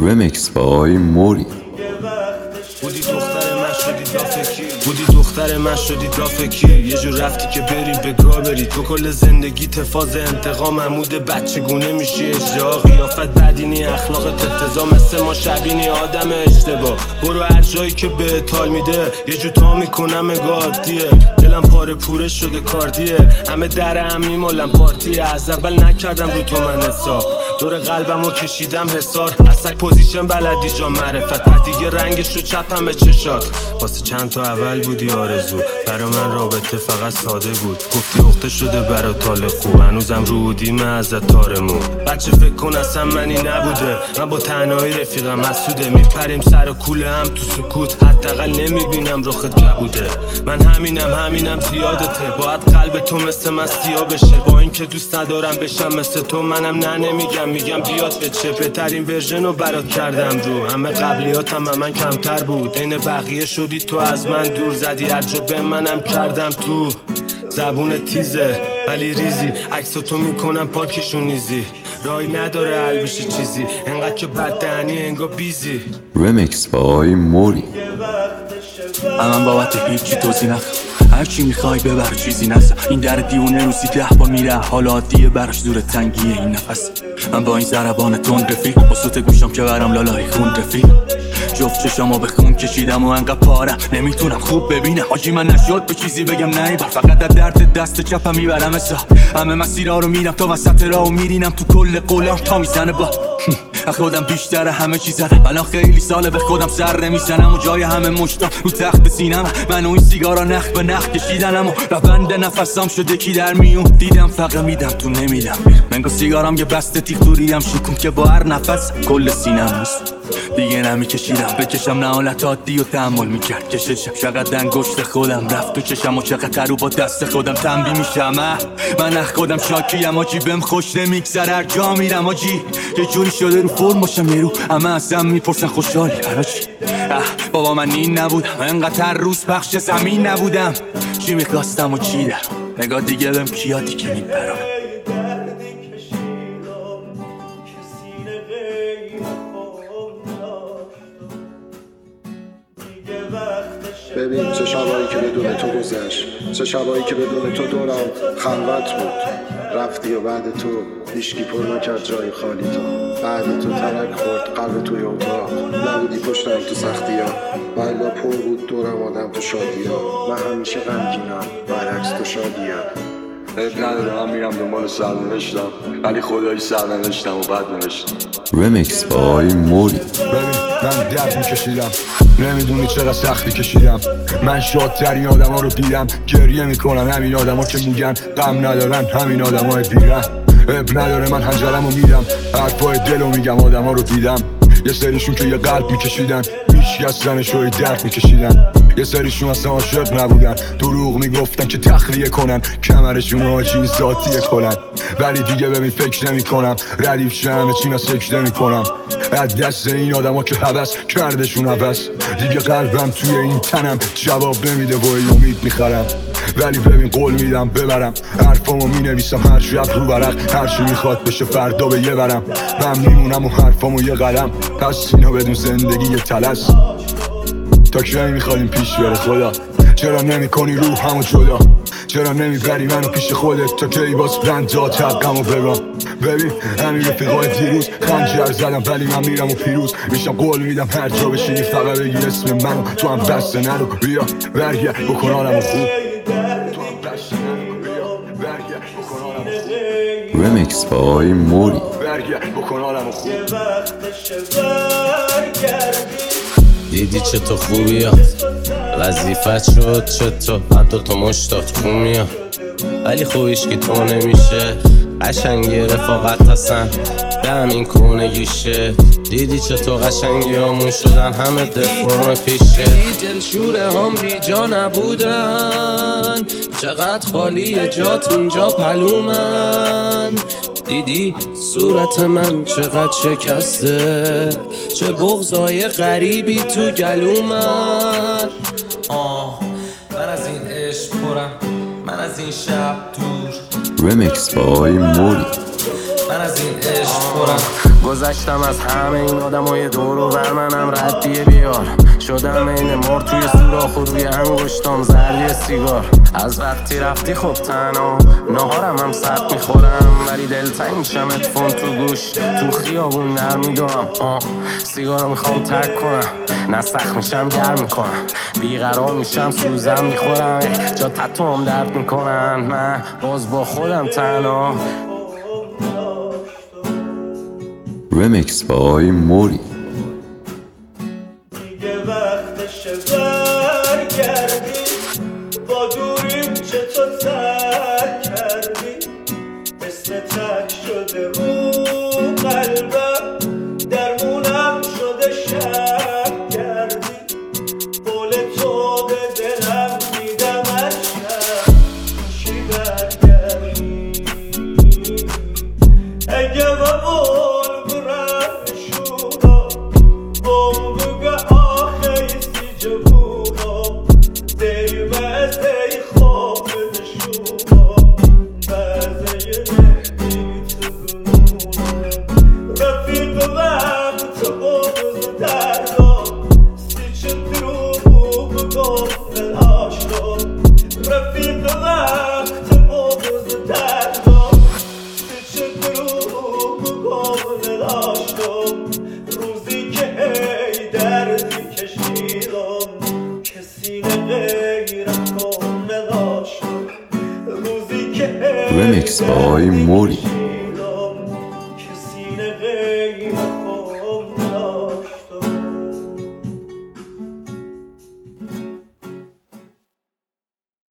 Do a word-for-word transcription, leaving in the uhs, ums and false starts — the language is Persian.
رمیکس بای موری. بودی دختر من شدی رافکی، بودی دختر من شدی رافکی. یه جور رفتی که بری به گاه بری، تو کل زندگی تفاز انتقام عمود بچه گونه میشی اجرا. قیافت بدینی اخلاقت افتضاح، مثل ما شبینی آدم اشتباه. برو هر جایی که به تال میده یه جو تا میکنم گادیه. دلم پاره پوره شده کاردیه، همه در هم میمالم پارتیه. از اول نکردم رو تو من حساب، دور قلبمو کشیدم حسار. اصلا پوزیشن بلدی جا معرفت، دیگه رنگش رو چپم به چشات. واسه چند تا اول بودی آرزو، برا من رابطه فقط ساده بود. گفتی اخته شده برا تال خوب، هنوزم رو بودیم ازت تارمون. بچه فکر کن اصلا منی نبوده، من با تنهایی رفیقم مسعوده. میپریم سر و کوله هم تو سکوت، حداقل نمیبینم رخت کبوده. من همینم همینم زیادته، باید قلب تو مثل من سیاه بشه. با اینکه دوست ندارم بشم مثل تو، منم نه نمیگم، میگم بیاد به چه. بهترین ورژن رو برات کردم رو، همه قبلیاتم هم من کمتر بود. این بقیه شدی تو از من دور، زدی هر جا به منم کردم تو. زبون تیزه ولی ریزی، عکس تو میکنم پاکشون نیزی. رای نداره حل بشه چیزی، انقدر که بد دهنی انگا بیزی. رمیکس بای موری. من بابت هیچی توضیح نخ، هرچی میخوای ببر چیزی نزد. این در دیونه روزی ده با میره، حال عادیه براش دور تنگیه این نفس. من با این ضربان تون رفیق، با صوت گوشم که برام لالای خون رفیق. جفت چشامو به خون کشیدم و انقدر پارم نمیتونم خوب ببینم. حاجی من نشد به چیزی بگم نه بر، فقط در درد دست چپم میبرم اصلا. همه مسیرها رو میرم تا وسط راهو میرینم، تو کل قولم تا میزنه با خودم بیشتر همه چیز زدم. الان خیلی ساله به خودم سر نمیزنم و جای همه مشتام رو تخت سینم. من و این سیگارا نخ به نخ کشیدنم و روند نفسام شده کی در میون. دیدم فقط میدم تو نمیدم، منگو سیگارم یه بسته تیغ توریم شکون که با هر نفس کل سینم نیست. دیگه نمیکشیدم بکشم، نه حالت عادی و تحمل میکرد کششم. چقدر انگشت خودم رفت تو چشم و چقدر رو با دست خودم تنبی میشم. من اخ خودم شاکیم آجی، بهم خوش نمیگذره هر جا میرم آجی. یه جوری شده رو فرم باشم یه رو، همه ازم میپرسن خوشحالی هراچی. بابا من این نبودم، انقدر هر روز پخش زمین نبودم. چی میخواستم و چی در نگاه دیگه بهم کیادی که میپرم. ببین چه شبایی که بدون تو گذشت، چه شبایی که بدون تو دورم خلوت بود. رفتی و بعد تو هیچکی پر نکرد جای خالی تا. بعد تو ترک خورد قلب توی اتاق، نبودی پشتم تو سختی ها، ولی پر بود دورم آدم تو شادی ها. من همیشه غمگینم برعکس تو شادی ها. عیب نداره من میرم دنبال سرنوشتم، ولی خدایی سرنوشتم و بد نوشتم. رمیکس بای موری. ببین من درد میکشیدم، نمیدونی چقدر سختی کشیدم. من شادترین آدم ها رو دیدم، گریه میکنن همین آدم ها که میگن غم ندارن، همین آدم های بیرن. عیب نداره من هنجرم رو میدم، حرفای دل رو میگم آدم ها رو دیدم. یه سریشون که یه قلب میکشیدن، هیچ از زنشوی درد میکشیدن. یه سریشون اصلا عاشق نبودن، دروغ میگفتن که تخلیه کنن، کمرشون آجی ذاتیه کنن. ولی دیگه ببین فکر نمی کنم، ردیف شمه چی من سکر نمی کنم. از دست این آدم ها که حوث کردشون حوث، دیگه قلبم توی این تنم جواب نمیده و امید میخرم. ولی ببین قول میدم ببرم، حرفامو مینویسم هر شب رو ورق، هر چی میخواد بشه فردا به یه برم. من میمونم و حرفامو یه قلم، پس اینا بدون زندگی یه تلس. تا کی میخوادیم پیش بره خدا، چرا نمی کنی روحمو جدا؟ چرا نمیبری منو پیش خودت تا کی باز رنجات حقمو بگم؟ ببین همین رفیقای دیروز خنجر زدم، ولی من میرم و پیروز میشم. قول میدم هر جا بشینی فقط بگی اسم منو، تو هم بسته نرو بیا برگرد بکن حالمو خوب. رمیکس بای موری. برگرد بکن حالمو خوب. دیدی چه تو خوبیات، وظیفت شد چطور حتی تو مشتاق خون میاد. ولی خوبیش که تو نمیشه، قشنگی رفاقت هستن به همین کونگیشه. دیدی چه تو قشنگی همون شدن همه دفرم پیشه. دل شوره هم بی جا نبودن، چقدر خالی جات اینجا پلومن. دیدی صورت من چقدر شکسته، چه بغضای غریبی تو گلومن. آه من از این عشق پرم، من از این شب دور. رمیکس بای موری. من از این عشق پرم، گذشتم از همه این آدمای دور و بر منم ردیه بیار شدم این مار توی سوراخ و روی انگشتام زردی سیگار از وقتی رفتی خب تنها نهارم هم سخت میخورم ولی دلتنگ میشم اتفون تو گوش تو خیابون نر میدارم سیگارو میخوام ترک کنم نه سخت میشم گرم میکنم بیقرار میشم سوزم میخورم جا تتو هم درد میکنن من باز با خودم تنها Remix by موری. دیگه وقتشه برگردی با دوریم چطور ترک کردی مثل تک شده رو قلبم درمونم شده شب کردی قول تو به دلم میدم اشکم چی برگردی اگه بابا روزی که هی دردی کشیدم کسی نغیرت کن نداشتم روزی که هی Remix by موری. کسی نغیرت